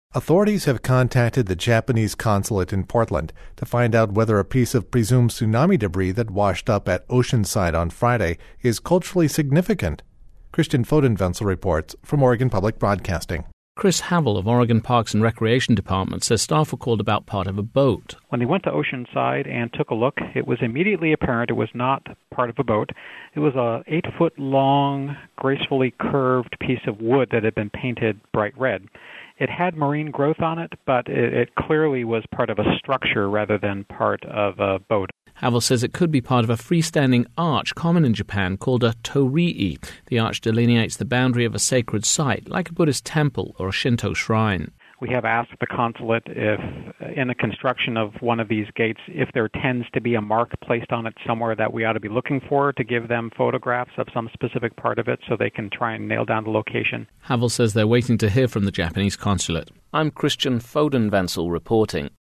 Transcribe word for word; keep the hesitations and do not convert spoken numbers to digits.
Authorities have contacted the Japanese consulate in Portland to find out whether a piece of presumed tsunami debris that washed up at Oceanside on Friday is culturally significant. Christian Fodenwenzel reports from Oregon Public Broadcasting. Chris Havel of Oregon Parks and Recreation Department says staff were called about part of a boat. When they went to Oceanside and took a look, it was immediately apparent it was not part of a boat. It was a eight-foot-long, gracefully curved piece of wood that had been painted bright red. It had marine growth on it, but it, it clearly was part of a structure rather than part of a boat. Havel says it could be part of a freestanding arch common in Japan called a torii. The arch delineates the boundary of a sacred site, like a Buddhist temple or a Shinto shrine. We have asked the consulate if, in the construction of one of these gates, if there tends to be a mark placed on it somewhere that we ought to be looking for, to give them photographs of some specific part of it so they can try and nail down the location. Havel says they're waiting to hear from the Japanese consulate. I'm Christian Fodenwenzel reporting.